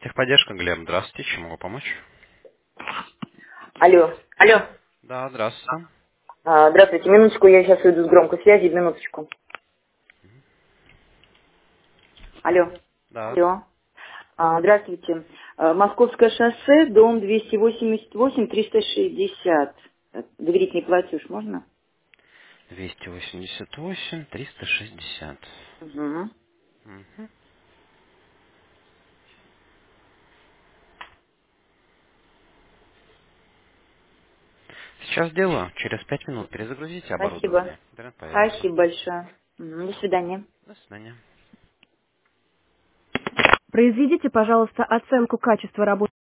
Техподдержка, Глеб, здравствуйте, чем могу помочь? Алло. Алло. Да, здравствуйте. Здравствуйте, минуточку, я сейчас выйду с громкой связи, минуточку. Алло. Да. Алло. Здравствуйте. Московское шоссе, дом 288, 360. Доверительный платеж можно? 288, 360. Угу. Мгм. Сейчас делаю. Через 5 минут перезагрузите Спасибо. оборудование. Интернет появится. Спасибо большое. До свидания. До свидания. Произведите, пожалуйста, оценку качества работы.